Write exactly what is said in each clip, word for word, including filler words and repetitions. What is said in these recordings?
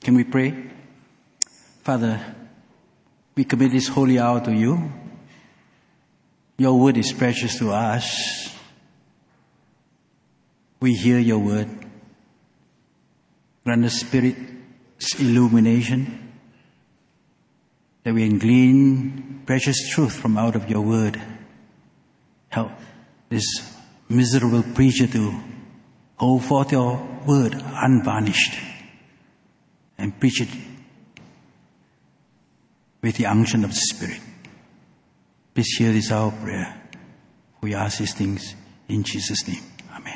Can we pray? Father, we commit this holy hour to you. Your word is precious to us. We hear your word. Grant the Spirit's illumination, that we can glean precious truth from out of your word. Help this miserable preacher to hold forth your word unvarnished and preach it with the unction of the Spirit. Please hear this our prayer. We ask these things in Jesus' name. Amen.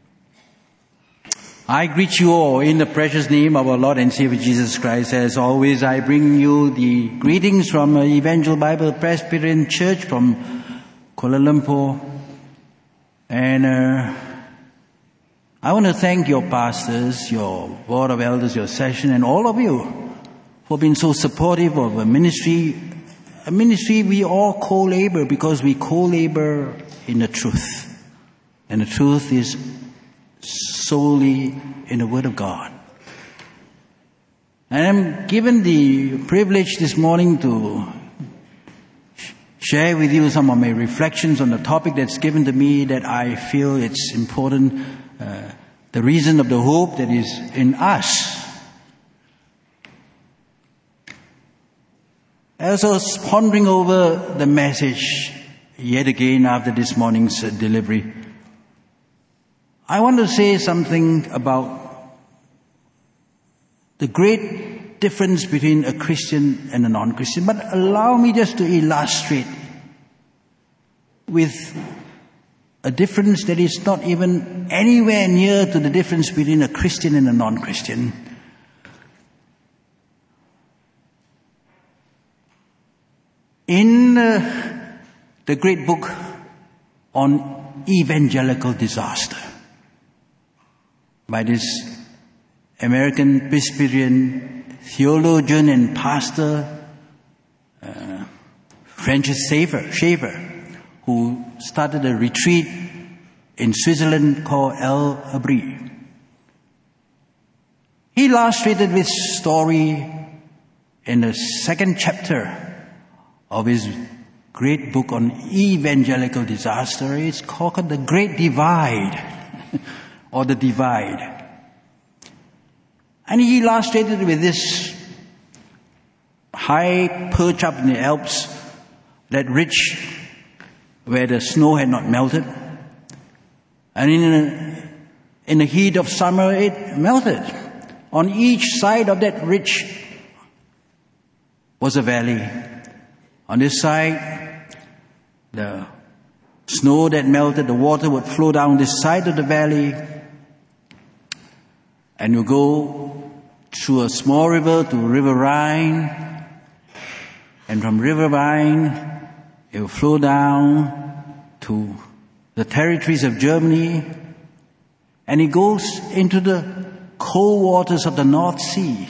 I greet you all in the precious name of our Lord and Savior Jesus Christ. As always, I bring you the greetings from Evangel Bible Presbyterian Church from Kuala Lumpur. And uh, I want to thank your pastors, your board of elders, your session, and all of you for being so supportive of a ministry. A ministry we all co-labor because we co-labor in the truth. And the truth is solely in the Word of God. And I'm given the privilege this morning to share with you some of my reflections on the topic that's given to me that I feel it's important, uh, the reason of the hope that is in us. As I was pondering over the message yet again after this morning's uh, delivery, I want to say something about the great difference between a Christian and a non-Christian. But allow me just to illustrate with a difference that is not even anywhere near to the difference between a Christian and a non-Christian. In uh, the great book on evangelical disaster by this American Presbyterian theologian and pastor, uh, Francis Schaeffer, Schaeffer, who started a retreat in Switzerland called El Abri. He illustrated this story in the second chapter of his great book on evangelical disaster. It's called The Great Divide, or The Divide. And he illustrated with this high perch up in the Alps, that ridge where the snow had not melted. And in the, in the heat of summer, it melted. On each side of that ridge was a valley. On this side, the snow that melted, the water would flow down this side of the valley, and you go through a small river to River Rhine, and from River Rhine, it will flow down to the territories of Germany, and it goes into the cold waters of the North Sea.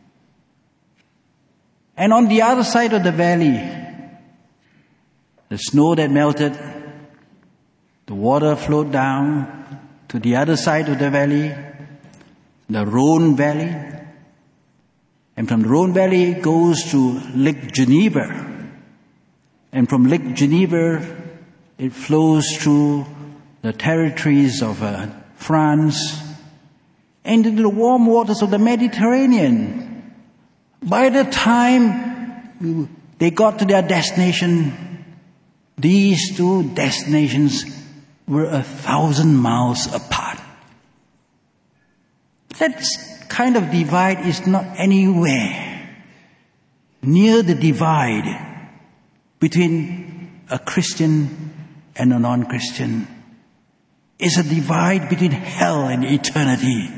And on the other side of the valley, the snow that melted, the water flowed down to the other side of the valley, the Rhone Valley. And from the Rhone Valley, it goes to Lake Geneva. And from Lake Geneva, it flows through the territories of uh, France and into the warm waters of the Mediterranean. By the time they got to their destination, these two destinations were a thousand miles apart. That kind of divide is not anywhere near the divide between a Christian and a non-Christian. It's a divide between hell and eternity.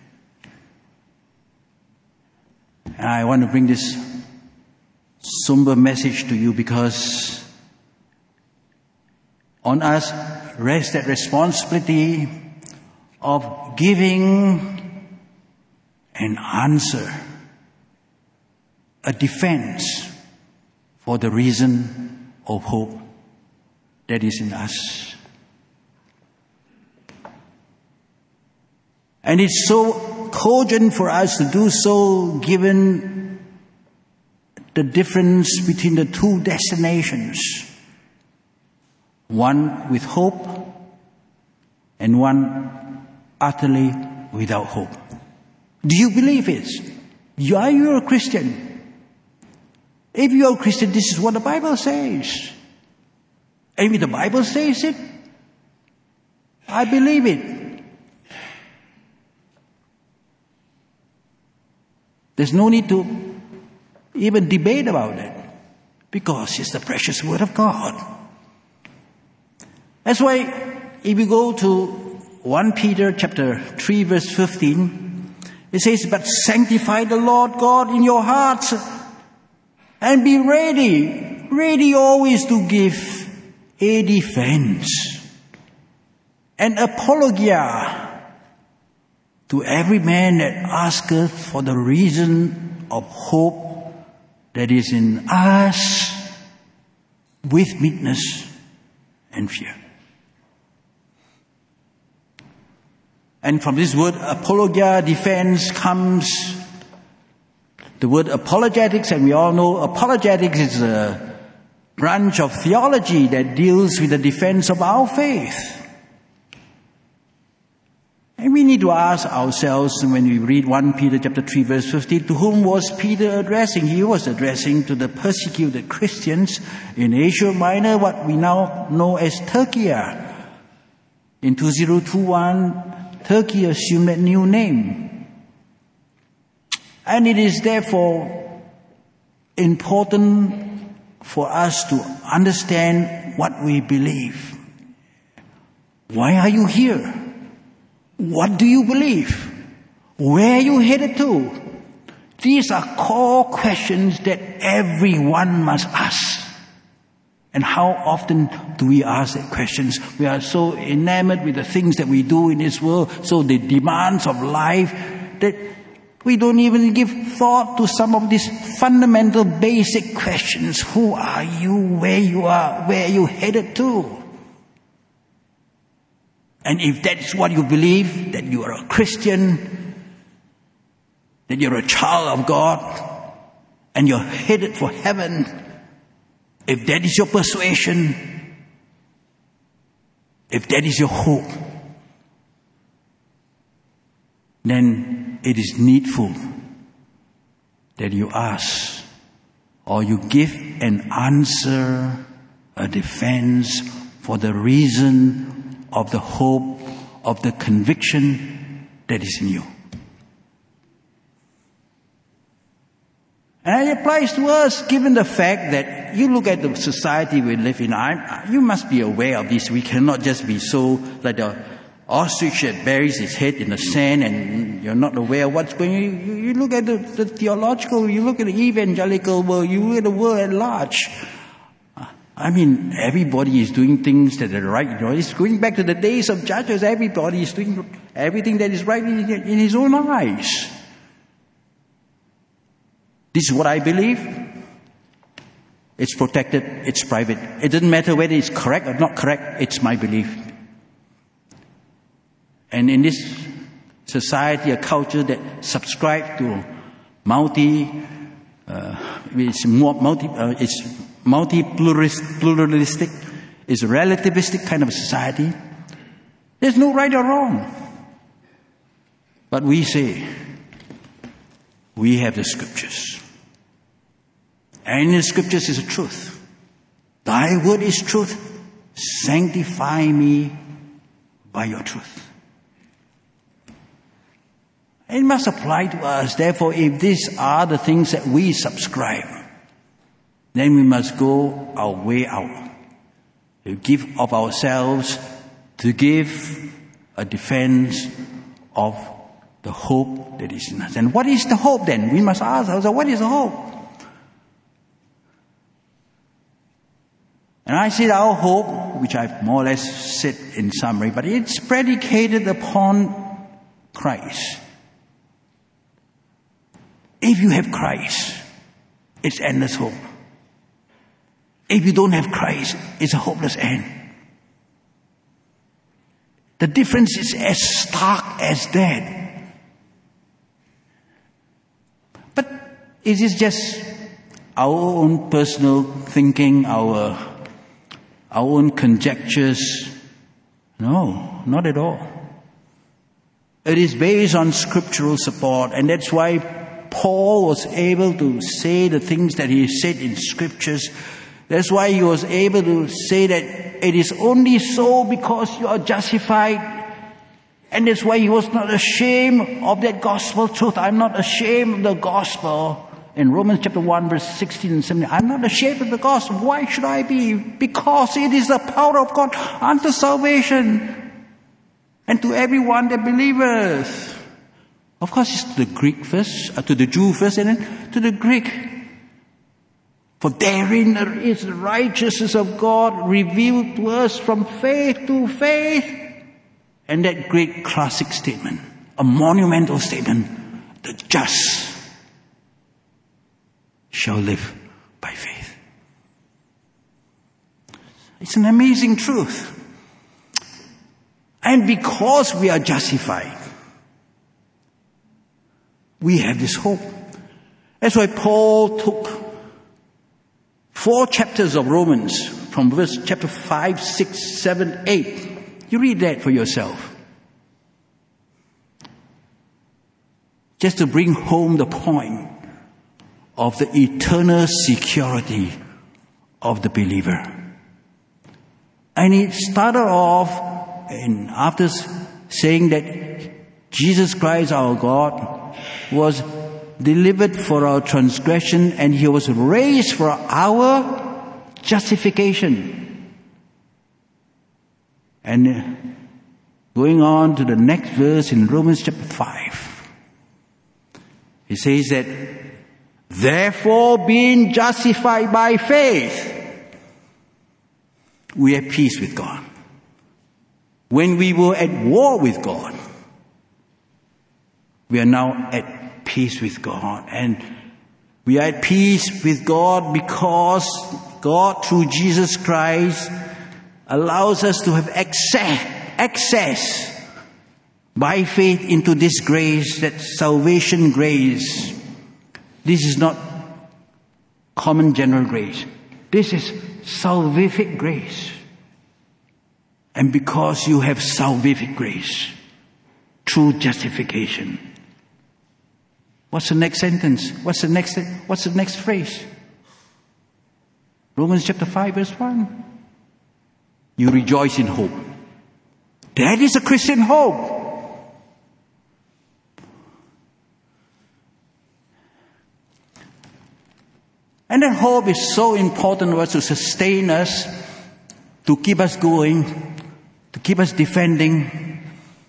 And I want to bring this somber message to you because on us rests that responsibility of giving an answer, a defense for the reason of hope that is in us. And it's so cogent for us to do so given the difference between the two destinations. One with hope and one utterly without hope. Do you believe it? You are you a Christian? If you are a Christian, this is what the Bible says. And if the Bible says it, I believe it. There's no need to even debate about it, because it's the precious Word of God. That's why if you go to First Peter chapter three verse fifteen, it says, "But sanctify the Lord God in your hearts, and be ready, ready always to give a defense, an apologia to every man that asketh for the reason of hope that is in us with meekness and fear." And from this word apologia, defense, comes the word apologetics, and we all know apologetics is a branch of theology that deals with the defense of our faith. And we need to ask ourselves when we read First Peter chapter three verse fifteen, to whom was Peter addressing? He was addressing to the persecuted Christians in Asia Minor, what we now know as Turkey. In two thousand twenty-one, Turkey assumed that new name. And it is therefore important for us to understand what we believe. Why are you here? What do you believe? Where are you headed to? These are core questions that everyone must ask. And how often do we ask that questions? We are so enamored with the things that we do in this world, so the demands of life, that we don't even give thought to some of these fundamental basic questions. Who are you? Where you are? Where are you headed to? And if that's what you believe, that you are a Christian, that you're a child of God, and you're headed for heaven, if that is your persuasion, if that is your hope, then it is needful that you ask, or you give an answer, a defense for the reason of the hope, of the conviction that is in you. And it applies to us, given the fact that you look at the society we live in. I, you must be aware of this. We cannot just be so like the ostrich that buries its head in the sand and you're not aware of what's going on. You, you look at the, the theological, you look at the evangelical world, you look at the world at large. I mean, everybody is doing things that are right. You know, it's going back to the days of Judges. Everybody is doing everything that is right in, in his own eyes. This is what I believe. It's protected. It's private. It doesn't matter whether it's correct or not correct. It's my belief. And in this society, a culture that subscribes to multi, uh, it's more multi, uh, it's multi-pluralistic, it's a relativistic kind of society. There's no right or wrong. But we say, we have the scriptures. And in the scriptures is the truth. Thy word is truth. Sanctify me by your truth. It must apply to us. Therefore, if these are the things that we subscribe, then we must go our way out. To give of ourselves, to give a defense of the hope that is in us. And what is the hope then? We must ask ourselves, what is the hope? And I said our hope, which I've more or less said in summary, but it's predicated upon Christ. If you have Christ, it's endless hope. If you don't have Christ, it's a hopeless end. The difference is as stark as that. Is it just our own personal thinking, our, our own conjectures? No, not at all. It is based on scriptural support, and that's why Paul was able to say the things that he said in scriptures. That's why he was able to say that it is only so because you are justified. And that's why he was not ashamed of that gospel truth. I'm not ashamed of the gospel. In Romans chapter one, verse sixteen and seventeen, I'm not ashamed of the gospel. Why should I be? Because it is the power of God unto salvation, and to everyone that believeth. Of course, it's to the Greek first, uh, to the Jew first, and then to the Greek. For therein is the righteousness of God revealed to us from faith to faith. And that great classic statement, a monumental statement, the just shall live by faith. It's an amazing truth. And because we are justified, we have this hope. That's why Paul took four chapters of Romans from verse chapter five, six, seven, eight. You read that for yourself. Just to bring home the point of the eternal security of the believer. And it started off, and after saying that Jesus Christ our God was delivered for our transgression and he was raised for our justification. And going on to the next verse in Romans chapter five, he says that, therefore, being justified by faith, we have peace with God. When we were at war with God, we are now at peace with God. And we are at peace with God because God, through Jesus Christ, allows us to have access, access by faith into this grace, that salvation grace. This is not common general grace. This is salvific grace. And because you have salvific grace, true justification. What's the next sentence? What's the next, what's the next phrase? Romans chapter five verse one. You rejoice in hope. That is a Christian hope. And that hope is so important to us to sustain us, to keep us going, to keep us defending,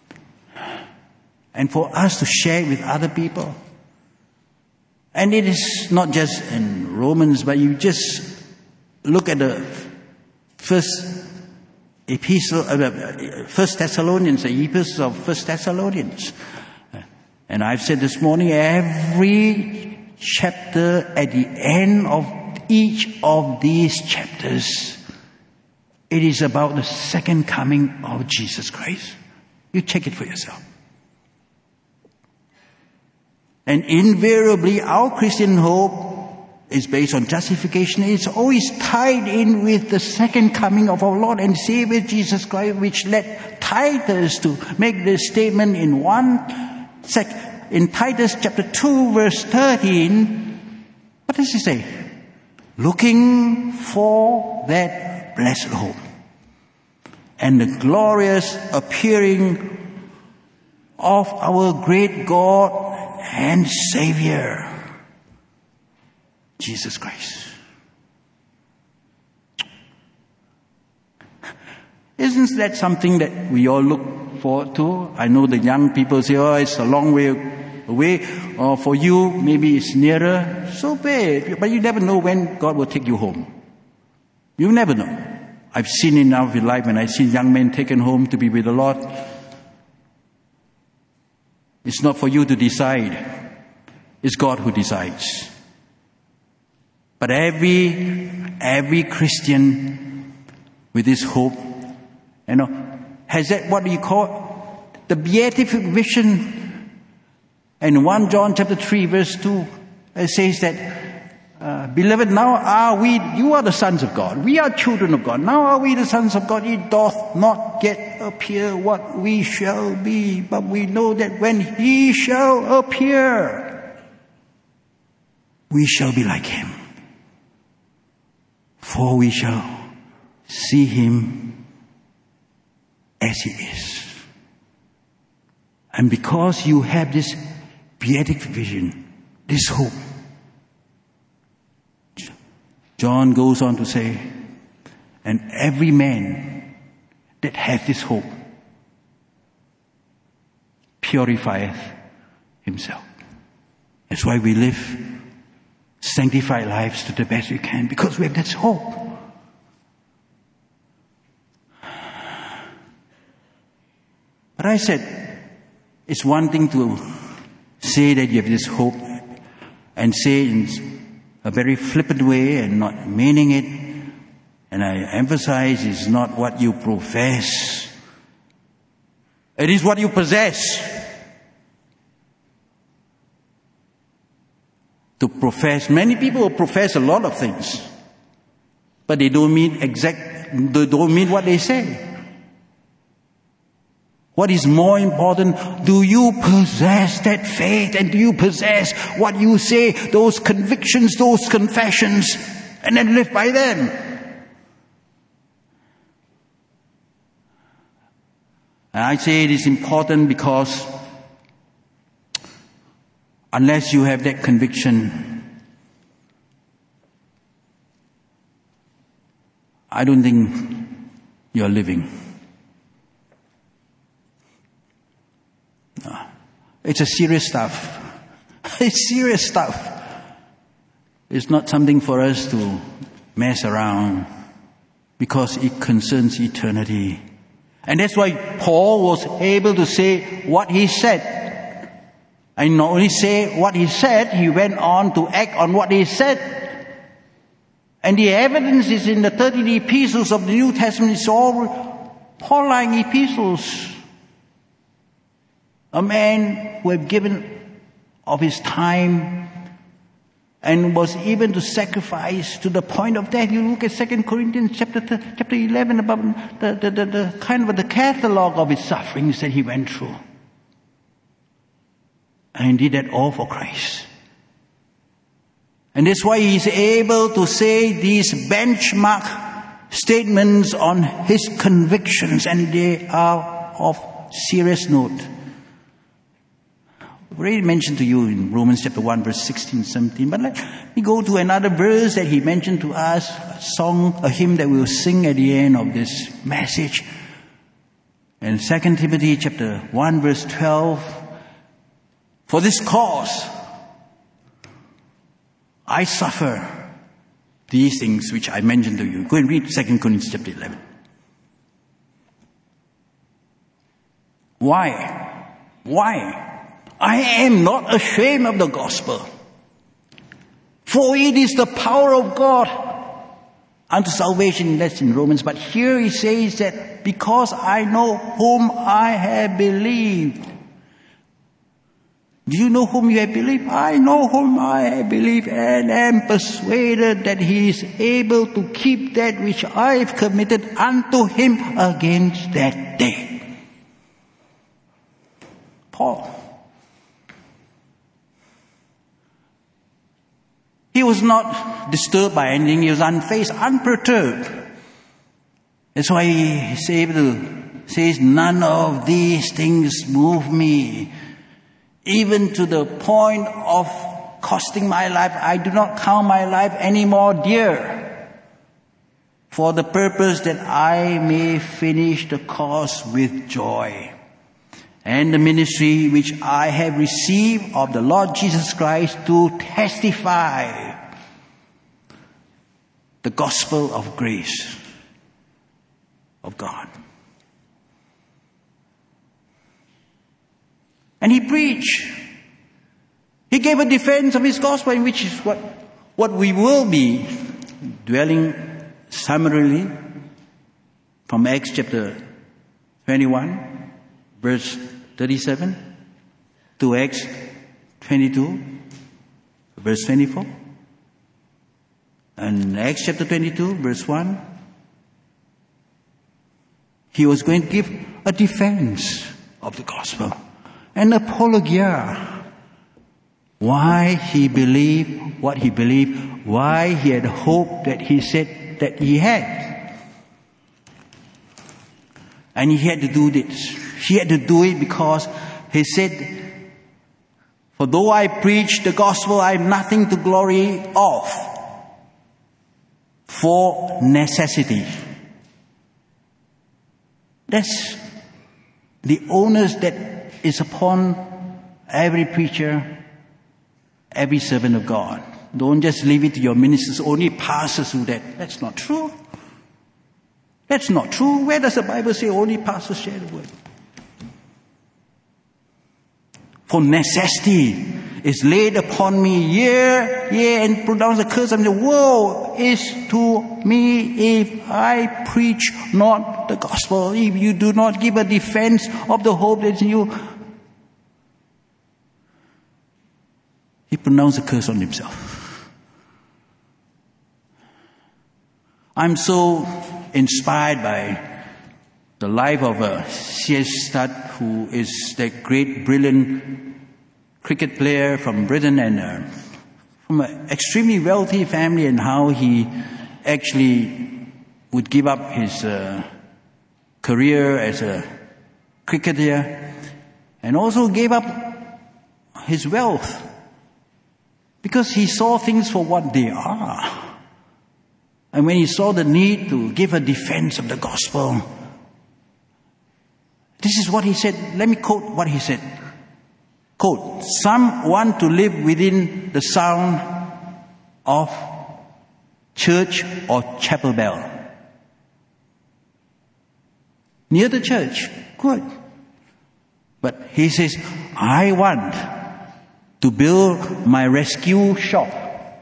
and for us to share with other people. And it is not just in Romans, but you just look at the first epistle, uh, First Thessalonians, the epistle of First Thessalonians. And I've said this morning, every chapter, at the end of each of these chapters, it is about the second coming of Jesus Christ. You check it for yourself. And invariably, our Christian hope is based on justification. It's always tied in with the second coming of our Lord and Savior Jesus Christ, which led Titus to make this statement in one sec. In Titus chapter two, verse thirteen, what does he say? Looking for that blessed hope and the glorious appearing of our great God and Savior, Jesus Christ. Isn't that something that we all look forward to? I know the young people say, oh, it's a long way away, or for you, maybe it's nearer. So bad, but you never know when God will take you home. You never know. I've seen enough in life when I've seen young men taken home to be with the Lord. It's not for you to decide. It's God who decides. But every, every Christian with this hope, you know, has that what you call the beatific vision. And First John chapter three verse two, It says that, uh, beloved, now are we, you are the sons of God. We are children of God. Now are we the sons of God. It doth not yet appear what we shall be, but we know that when he shall appear, we shall be like him. For we shall see him as he is. And because you have this beatific vision, this hope, John goes on to say, and every man that hath this hope purifieth himself. That's why we live sanctified lives to the best we can, because we have that hope. But I said, it's one thing to say that you have this hope and say in a very flippant way and not meaning it. And I emphasize it's not what you profess. It is what you possess. To profess, many people profess a lot of things, but they don't mean exact, they don't mean what they say. What is more important, do you possess that faith, and do you possess what you say, those convictions, those confessions, and then live by them? And I say it is important because unless you have that conviction, I don't think you're living. It's a serious stuff. It's serious stuff. It's not something for us to mess around, because it concerns eternity. And that's why Paul was able to say what he said. And not only say what he said, he went on to act on what he said. And the evidence is in the thirteen epistles of the New Testament. It's all Pauline epistles. A man who had given of his time and was even to sacrifice to the point of death. You look at Second Corinthians chapter chapter eleven about the, the, the, the kind of the catalog of his sufferings that he went through. And he did that all for Christ. And that's why he's able to say these benchmark statements on his convictions, and they are of serious note. I've already mentioned to you in Romans chapter one, verse sixteen, seventeen. But let me go to another verse that he mentioned to us, a song, a hymn that we will sing at the end of this message. In Second Timothy chapter one, verse twelve, for this cause I suffer these things which I mentioned to you. Go and read Second Corinthians chapter eleven. Why? Why? I am not ashamed of the gospel, for it is the power of God unto salvation. That's in Romans. But here he says that because I know whom I have believed. Do you know whom you have believed? I know whom I have believed, and am persuaded that he is able to keep that which I have committed unto him against that day. Paul. He was not disturbed by anything. He was unfazed, unperturbed. That's why he's able to say, none of these things move me. Even to the point of costing my life, I do not count my life any more dear, for the purpose that I may finish the course with joy, and the ministry which I have received of the Lord Jesus Christ to testify the gospel of grace of God. And he preached. He gave a defense of his gospel, in which is what, what we will be dwelling summarily from Acts chapter twenty-one, verse thirty-seven, to Acts twenty-two, verse twenty-four. And Acts chapter twenty-two, verse one. He was going to give a defense of the gospel, an apologia. Why he believed what he believed, why he had hope that he said that he had. And he had to do this. He had to do it because he said, for though I preach the gospel, I have nothing to glory of, for necessity. That's the onus that is upon every preacher, every servant of God. Don't just leave it to your ministers, only pastors do that. That's not true. That's not true. Where does the Bible say only pastors share the word? For necessity is laid upon me, yea, yea, and pronounce the curse of the woe is to me if I preach not the gospel, if you do not give a defense of the hope that's in you. He pronounced a curse on himself. I'm so inspired by the life of uh, C S Studd, who is that great, brilliant cricket player from Britain and uh, from an extremely wealthy family, and how he actually would give up his uh, career as a cricketer and also gave up his wealth because he saw things for what they are. And when he saw the need to give a defense of the gospel, this is what he said. Let me quote what he said. Quote, some want to live within the sound of church or chapel bell. Near the church, good. But he says, I want to build my rescue shop.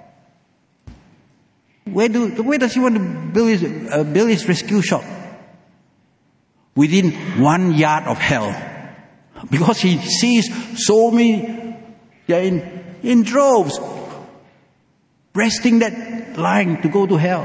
Where do where does he want to build his uh, build his rescue shop? Within one yard of hell, because he sees so many, they're in in droves, resting that line to go to hell,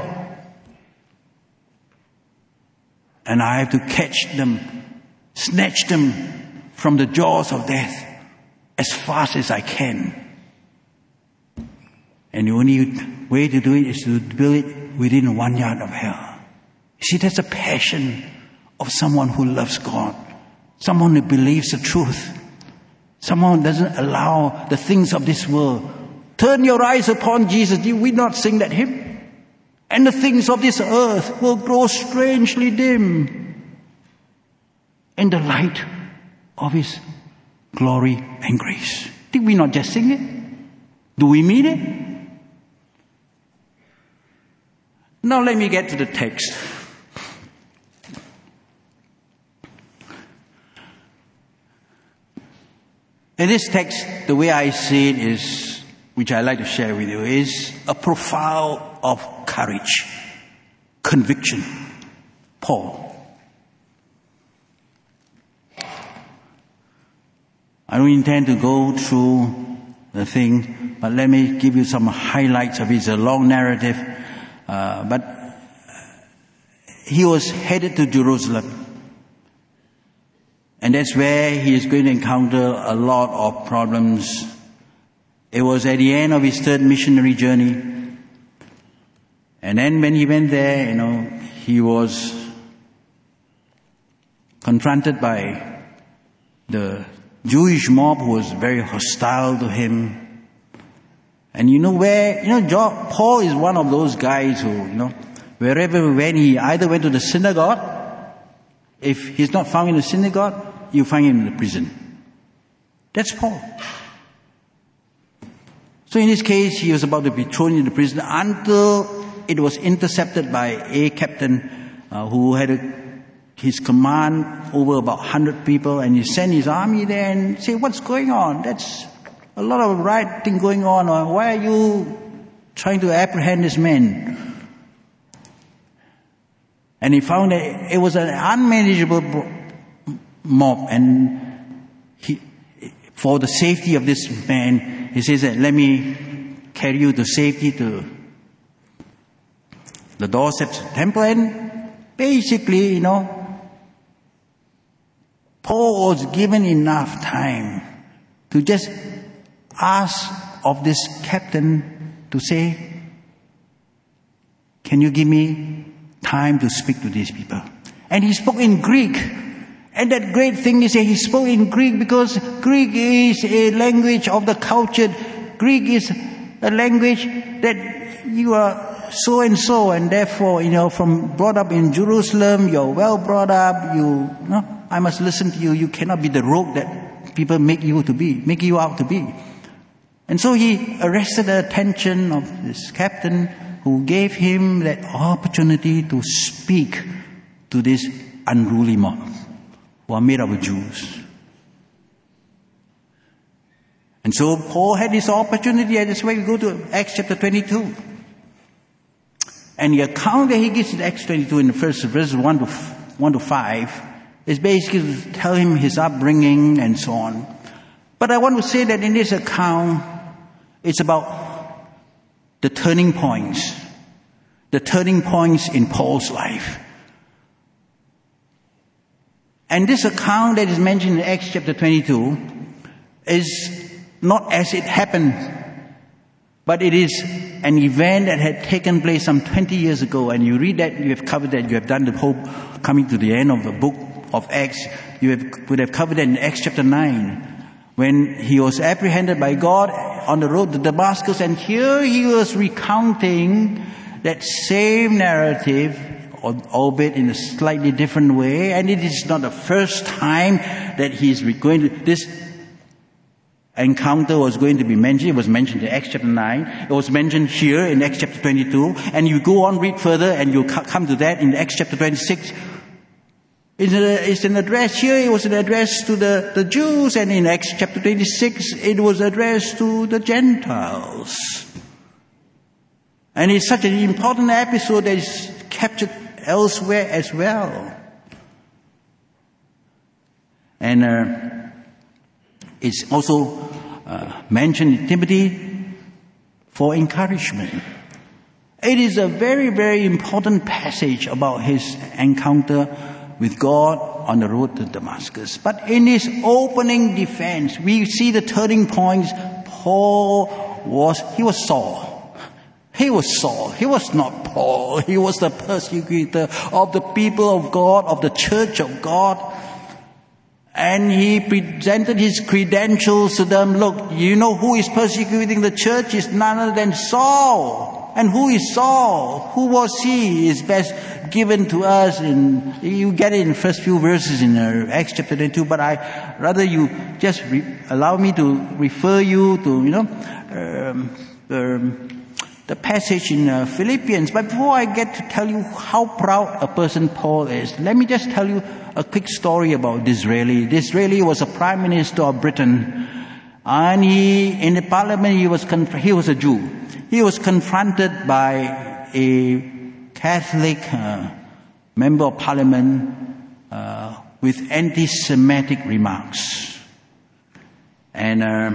and I have to catch them, snatch them from the jaws of death as fast as I can. And the only way to do it is to build it within one yard of hell. You see, that's a passion of someone who loves God. Someone who believes the truth. Someone who doesn't allow the things of this world. Turn your eyes upon Jesus. Did we not sing that hymn? And the things of this earth will grow strangely dim in the light of His glory and grace. Did we not just sing it? Do we mean it? Now let me get to the text. In this text, the way I see it is, which I like to share with you, is a profile of courage, conviction. Paul. I don't intend to go through the thing, but let me give you some highlights of it. It's a long narrative. Uh, but he was headed to Jerusalem. And that's where he is going to encounter a lot of problems. It was at the end of his third missionary journey. And then when he went there, you know, he was confronted by the Jewish mob who was very hostile to him. And you know where, you know, John, Paul is one of those guys who, you know, wherever when he either went to the synagogue, if he's not found in the synagogue, you find him in the prison. That's Paul. So in this case, he was about to be thrown into prison until it was intercepted by a captain uh, who had a, his command over about one hundred people, and he sent his army there and said, what's going on? That's a lot of rioting going on. Or why are you trying to apprehend this man? And he found that it was an unmanageable mob, and he, for the safety of this man, he says that let me carry you to safety to the doorsteps of the temple. And basically, you know, Paul was given enough time to just ask of this captain to say, can you give me time to speak to these people? And he spoke in Greek. And that great thing is that he spoke in Greek because Greek is a language of the culture. Greek is a language that you are so and so, and therefore, you know, from brought up in Jerusalem, you're well brought up, you, you know, I must listen to you. You cannot be the rogue that people make you to be, make you out to be. And so he arrested the attention of this captain who gave him that opportunity to speak to this unruly mob who are made up of Jews. And so Paul had this opportunity, and that's why we go to Acts chapter twenty-two. And the account that he gives in Acts twenty-two in the first verse one to, one to five is basically to tell him his upbringing and so on. But I want to say that in this account, it's about the turning points. The turning points in Paul's life. And this account that is mentioned in Acts chapter twenty-two is not as it happened, but it is an event that had taken place some twenty years ago. And you read that, you have covered that, you have done the whole, coming to the end of the book of Acts, you have, would have covered that in Acts chapter nine, when he was apprehended by God on the road to Damascus. And here he was recounting that same narrative, albeit in a slightly different way. And it is not the first time that he's going to, this encounter was going to be mentioned. It was mentioned in Acts chapter nine. It was mentioned here in Acts chapter twenty-two. And you go on, read further, and you'll come to that in Acts chapter twenty-six. It's, a, it's an address here. It was an address to the, the Jews. And in Acts chapter twenty-six, it was addressed to the Gentiles. And it's such an important episode that is captured elsewhere as well. And uh, it's also uh, mentioned in Timothy for encouragement. It is a very, very important passage about his encounter with God on the road to Damascus. But in his opening defense, we see the turning points. Paul was, he was Saul. He was Saul. He was not Paul. He was the persecutor of the people of God, of the church of God. And he presented his credentials to them. Look, you know who is persecuting the church? Is none other than Saul. And who is Saul? Who was he? Is best given to us in, you get it in the first few verses in uh, Acts chapter twenty-two, but I, rather you just re, allow me to refer you to, you know, um, um, the passage in uh, Philippians. But before I get to tell you how proud a person Paul is, let me just tell you a quick story about Disraeli. Disraeli was a prime minister of Britain, and he, in the parliament, he was conf- he was a Jew. He was confronted by a Catholic uh, member of parliament uh, with anti-Semitic remarks, and uh,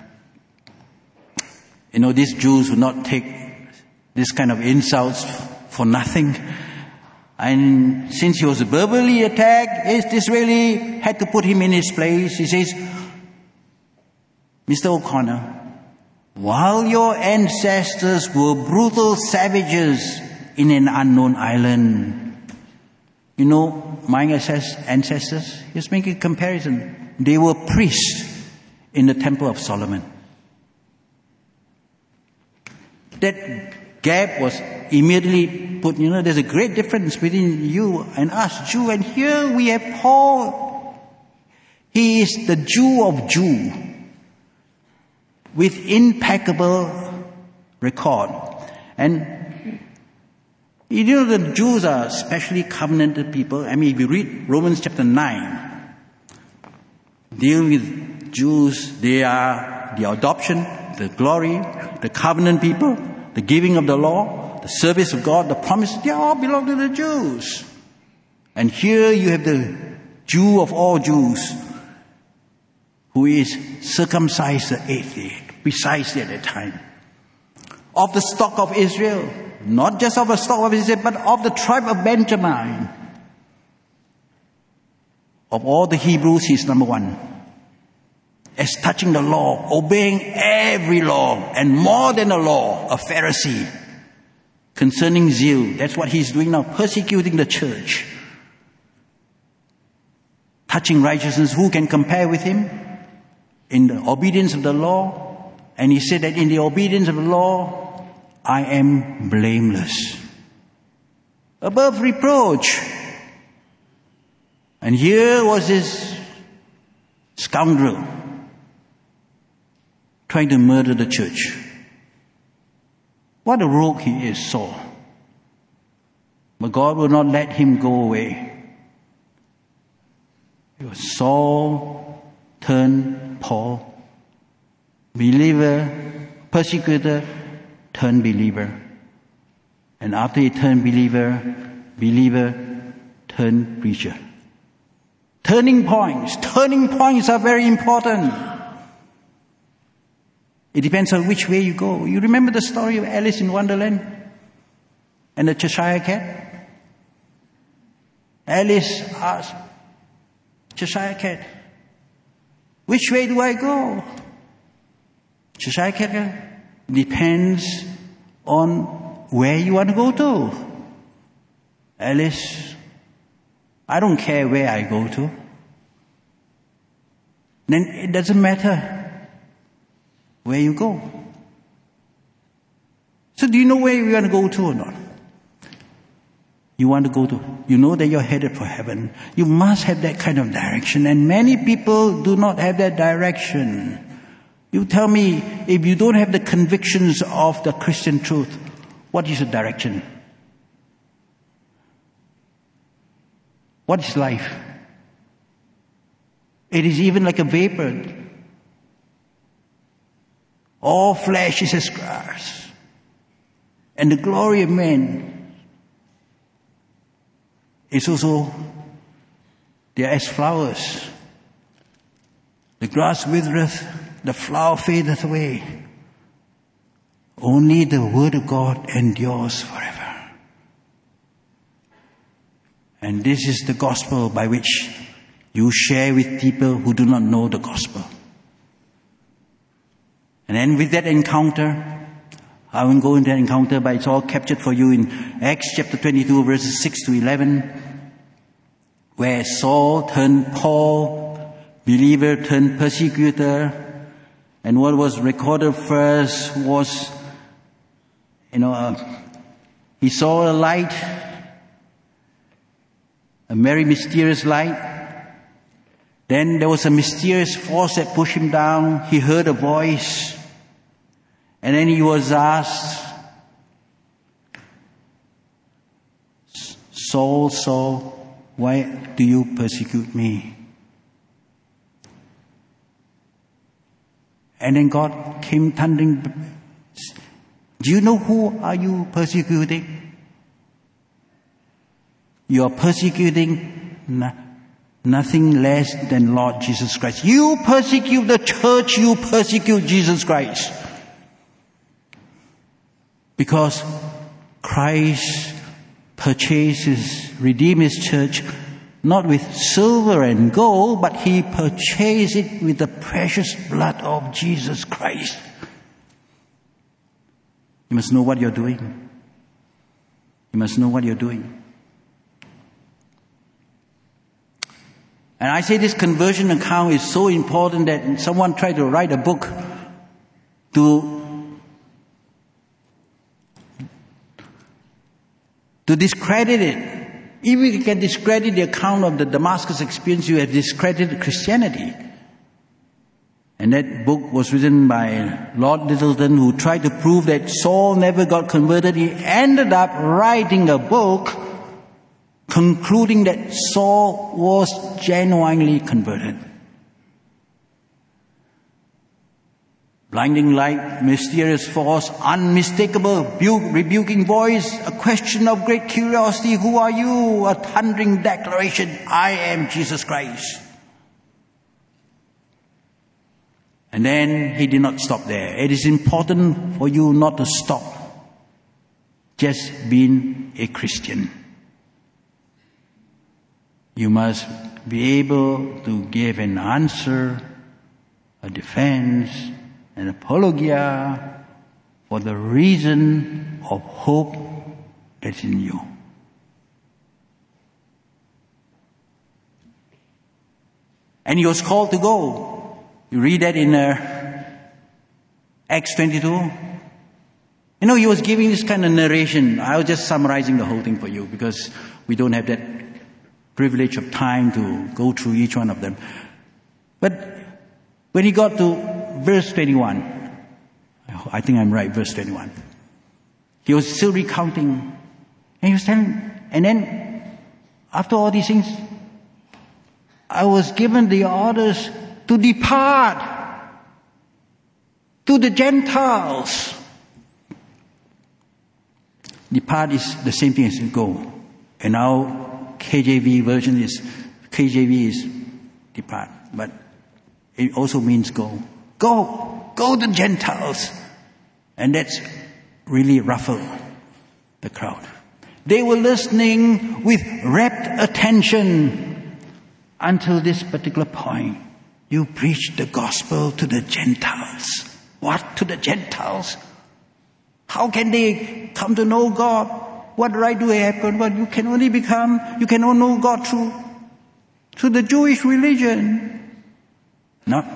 you know, these Jews would not take this kind of insults for nothing. And since he was verbally attacked, Disraeli had to put him in his place. He says, Mister O'Connor, while your ancestors were brutal savages in an unknown island, you know, my ancestors, he's making a comparison. They were priests in the Temple of Solomon. That gap was immediately put, you know, there's a great difference between you and us, Jew. And here we have Paul. He is the Jew of Jew with impeccable record. And you know, the Jews are especially covenanted people. I mean, if you read Romans chapter nine, dealing with Jews, they are the adoption, the glory, the covenant people, the giving of the law, the service of God, the promise, they all belong to the Jews. And here you have the Jew of all Jews, who is circumcised the eighth day, precisely at that time. of the stock of Israel. Not just of the stock of Israel, but of the tribe of Benjamin. Of all the Hebrews, he's number one. As touching the law, obeying every law, and more than the law, a Pharisee. Concerning zeal, that's what he's doing now, persecuting the church. Touching righteousness, who can compare with him? In the obedience of the law. And he said that in the obedience of the law, I am blameless. Above reproach. And here was this scoundrel trying to murder the church. What a rogue he is, Saul. But God will not let him go away. It was Saul turned Paul, believer, persecutor, turned believer. And after he turned believer, believer turned preacher. Turning points. Turning points are very important. It depends on which way you go. You remember the story of Alice in Wonderland and the Cheshire Cat? Alice asked Cheshire Cat, which way do I go? Cheshire Cat, depends on where you want to go to. Alice, I don't care where I go to. Then it doesn't matter where you go. So do you know where you want to go to or not? You want to go to, you know that you're headed for heaven. You must have that kind of direction. And many people do not have that direction. You tell me, if you don't have the convictions of the Christian truth, what is the direction? What is life? It is even like a vapor. All flesh is as grass, and the glory of man is also, they are as flowers. The grass withereth, the flower fadeth away. Only the word of God endures forever. And this is the gospel by which you share with people who do not know the gospel. And then with that encounter, I won't go into that encounter, but it's all captured for you in Acts chapter twenty-two, verses six to eleven, where Saul turned Paul, believer turned persecutor, and what was recorded first was, you know, uh, he saw a light, a very mysterious light. Then there was a mysterious force that pushed him down. He heard a voice. And then he was asked, Saul, Saul, why do you persecute me? And then God came thundering. Do you know who are you persecuting? You are persecuting no, nothing less than Lord Jesus Christ. You persecute the church, you persecute Jesus Christ. Because Christ purchases, redeemed his church, not with silver and gold, but he purchased it with the precious blood of Jesus Christ. You must know what you're doing. You must know what you're doing. And I say this conversion account is so important that someone tried to write a book to To discredit it. Even if you can discredit the account of the Damascus experience, you have discredited Christianity. And that book was written by Lord Littleton, who tried to prove that Saul never got converted. He ended up writing a book concluding that Saul was genuinely converted. Blinding light, mysterious force, unmistakable rebuking voice, a question of great curiosity, who are you? A thundering declaration, I am Jesus Christ. And then he did not stop there. It is important for you not to stop just being a Christian. You must be able to give an answer, a defense, an apologia for the reason of hope that's in you. And he was called to go. You read that in uh, Acts twenty-two. You know, he was giving this kind of narration. I was just summarizing the whole thing for you because we don't have that privilege of time to go through each one of them. But when he got to verse twenty-one, I think I'm right, verse twenty-one. He was still recounting. And he was telling, and then after all these things, I was given the orders to depart to the Gentiles. Depart is the same thing as to go. And now K J V version is, K J V is depart. But it also means go. Go. Go to Gentiles. And that's really ruffled the crowd. They were listening with rapt attention until this particular point. You preach the gospel to the Gentiles. What? To the Gentiles? How can they come to know God? What right do they have? But you can only become, you can only know God through, through the Jewish religion. No.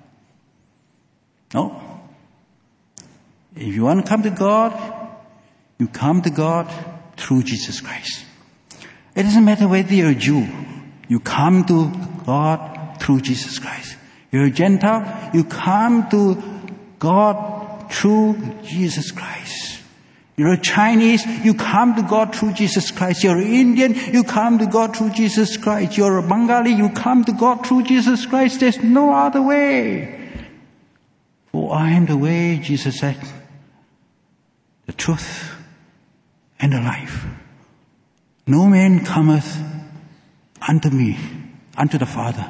No. If you want to come to God, you come to God through Jesus Christ. It doesn't matter whether you're a Jew. You come to God through Jesus Christ. You're a Gentile, you come to God through Jesus Christ. You're a Chinese, you come to God through Jesus Christ. You're an Indian, you come to God through Jesus Christ. You're a Bengali, you come to God through Jesus Christ. There's no other way. For I am the way, Jesus said, the truth and the life. No man cometh unto me, unto the Father,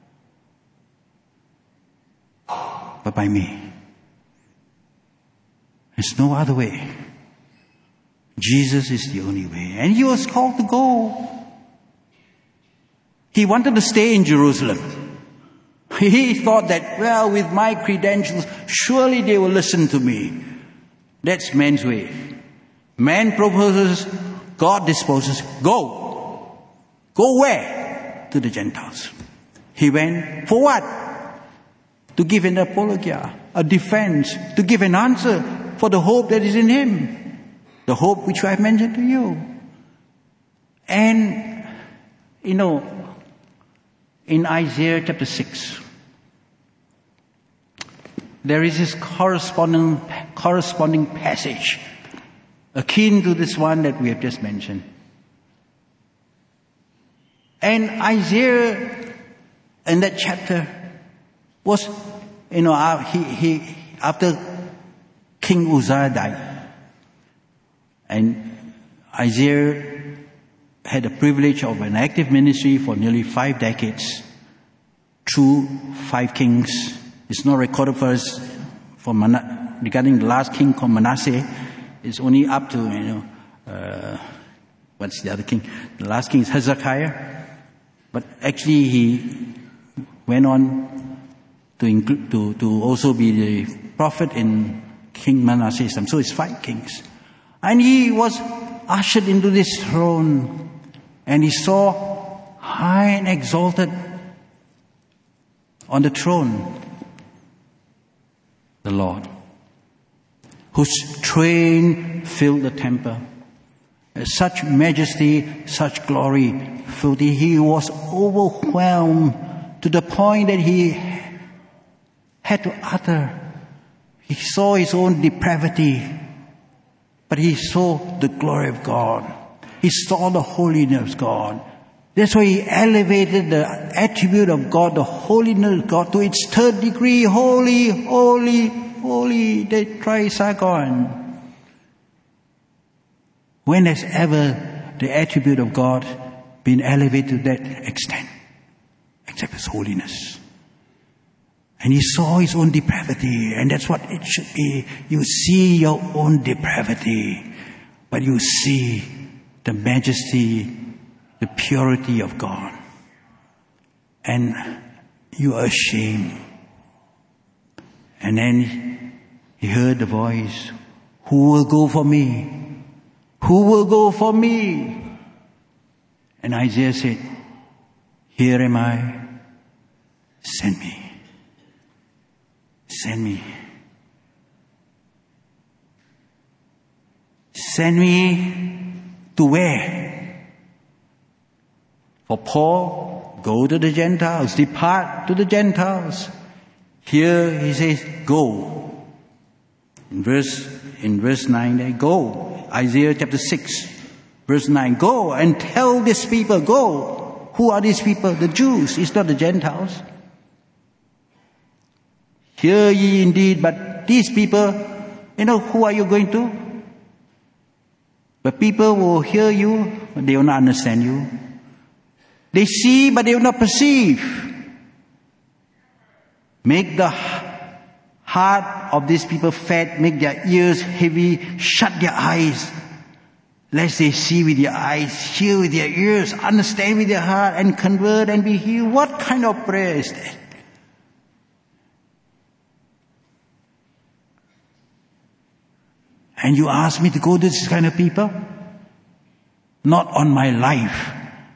but by me. There's no other way. Jesus is the only way. And he was called to go. He wanted to stay in Jerusalem. He thought that, well, with my credentials, surely they will listen to me. That's man's way. Man proposes, God disposes. Go. Go where? To the Gentiles. He went for what? To give an apologia, a defense, to give an answer for the hope that is in him. The hope which I have mentioned to you. And, you know, in Isaiah chapter six, there is this corresponding, corresponding passage akin to this one that we have just mentioned. And Isaiah, in that chapter, was, you know, uh, he, he, after King Uzziah died, and Isaiah had the privilege of an active ministry for nearly five decades through five kings. It's not recorded for us for Man- regarding the last king called Manasseh. It's only up to, you know, uh, what's the other king? The last king is Hezekiah. But actually he went on to include, to, to also be the prophet in King Manasseh's time. So it's five kings. And he was ushered into this throne, and he saw high and exalted on the throne the Lord, whose train filled the temple. Such majesty, such glory filled it. He was overwhelmed to the point that he had to utter. He saw his own depravity, but he saw the glory of God. He saw the holiness of God. That's why he elevated the attribute of God, the holiness of God, to its third degree. Holy, holy, holy, the trisagon. When has ever the attribute of God been elevated to that extent? Except His holiness. And he saw his own depravity, and that's what it should be. You see your own depravity, but you see the majesty, the purity of God. And you are ashamed. And then he heard the voice, who will go for me? Who will go for me? And Isaiah said, here am I, send me. Send me. Send me to where? For Paul, go to the Gentiles, depart to the Gentiles. Here he says, go. In verse, in verse nine, there, go. Isaiah chapter six, verse nine, go and tell these people, go. Who are these people? The Jews, it's not the Gentiles. Hear ye indeed, but these people, you know, who are you going to? But people will hear you, but they will not understand you. They see, but they will not perceive. Make the heart of these people fat, make their ears heavy, shut their eyes, lest they see with their eyes, hear with their ears, understand with their heart, and convert and be healed. What kind of prayer is that? And you ask me to go to this kind of people? Not on my life.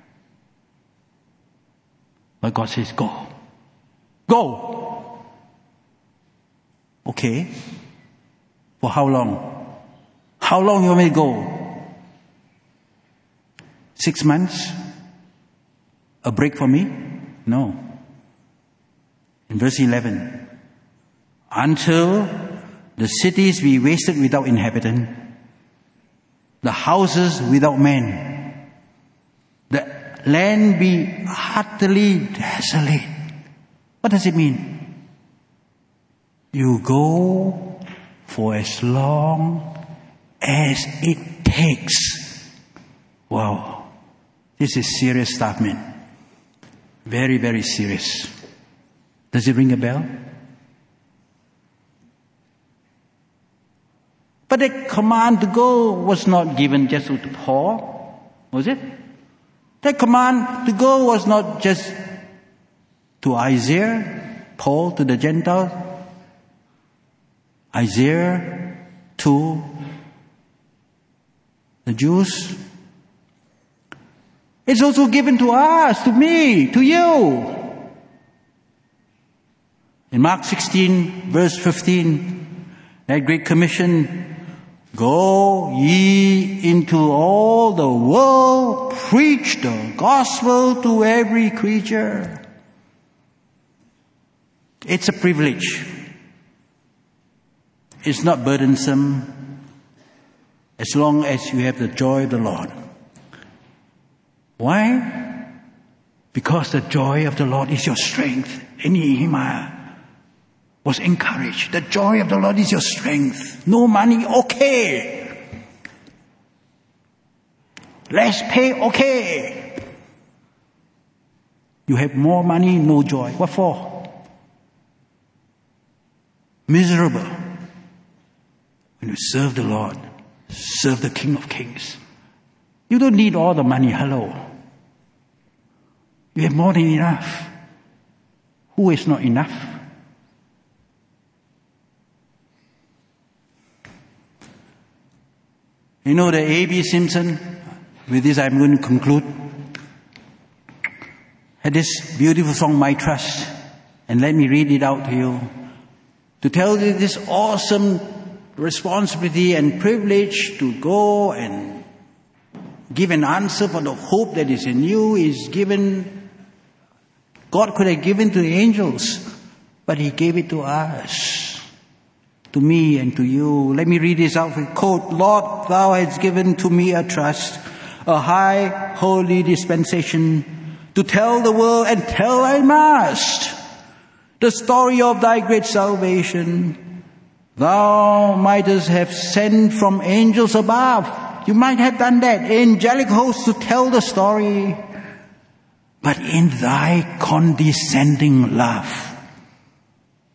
But God says, go. Go. Okay. For how long? How long you want me to go? Six months? A break for me? No. In verse eleven. Until the cities be wasted without inhabitant, the houses without men, the land be utterly desolate. What does it mean? You go for as long as it takes. Wow. This is serious stuff, man. Very, very serious. Does it ring a bell? But the command to go was not given just to Paul, was it? The command to go was not just to Isaiah, Paul to the Gentiles, Isaiah to the Jews. It's also given to us, to me, to you. In Mark sixteen, verse fifteen, that great commission, go ye into all the world, preach the gospel to every creature. It's a privilege. It's not burdensome as long as you have the joy of the Lord. Why? Because the joy of the Lord is your strength. And Nehemiah was encouraged. The joy of the Lord is your strength. No money, okay. Less pay, okay. You have more money, no joy. What for? Miserable. When you serve the Lord, serve the King of Kings. You don't need all the money, hello. You have more than enough. Who is not enough? You know the A B Simpson, with this I'm going to conclude, had this beautiful song, My Trust, and let me read it out to you, to tell you this awesome responsibility and privilege to go and give an answer for the hope that is in you is given. God could have given to the angels, but He gave it to us, to me and to you. Let me read this out. Quote, Lord, Thou hast given to me a trust, a high, holy dispensation, to tell the world, and tell I must, the story of Thy great salvation. Thou mightest have sent from angels above. You might have done that, angelic hosts to tell the story. But in Thy condescending love,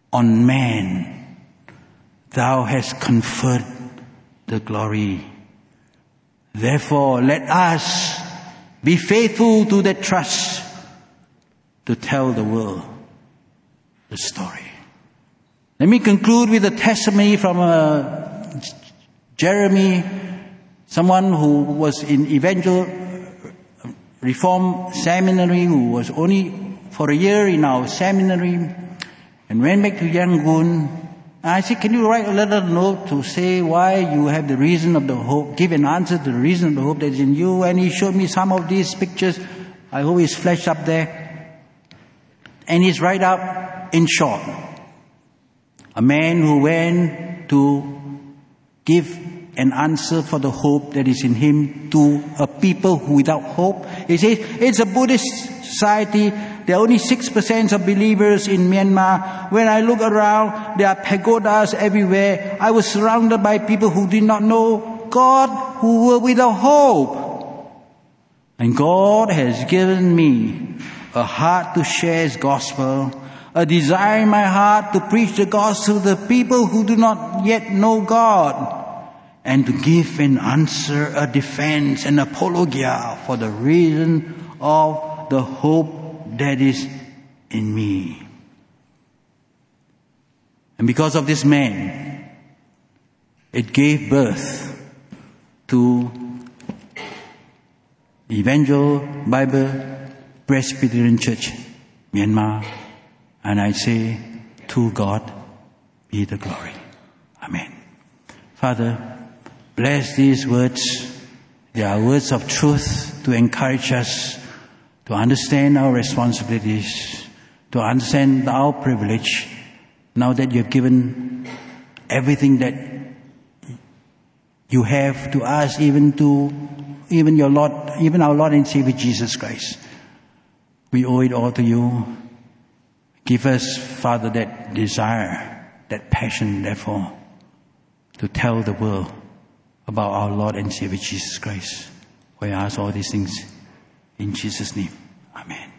on man, thou hast conferred the glory. Therefore, let us be faithful to that trust to tell the world the story. Let me conclude with a testimony from uh, Jeremy, someone who was in Evangel Reform Seminary, who was only for a year in our seminary, and went back to Yangon. I said, can you write a little note to say why you have the reason of the hope, give an answer to the reason of the hope that is in you? And he showed me some of these pictures. I hope it's flashed up there. And he's right up in short. A man who went to give an answer for the hope that is in him to a people without hope. He says, it's a Buddhist society. There are only six percent of believers in Myanmar. When I look around, there are pagodas everywhere. I was surrounded by people who did not know God, who were without hope. And God has given me a heart to share His gospel, a desire in my heart to preach the gospel to the people who do not yet know God, and to give an answer, a defense, an apologia for the reason of the hope that is in me. And because of this man, it gave birth to the Evangel Bible Presbyterian Church, Myanmar. And I say, to God be the glory. Amen. Father, bless these words. They are words of truth to encourage us to understand our responsibilities, to understand our privilege, now that you have given everything that you have to us, even to even your Lord, even our Lord and Savior Jesus Christ. We owe it all to you. Give us, Father, that desire, that passion, therefore, to tell the world about our Lord and Savior Jesus Christ. We ask all these things in Jesus' name. Amen.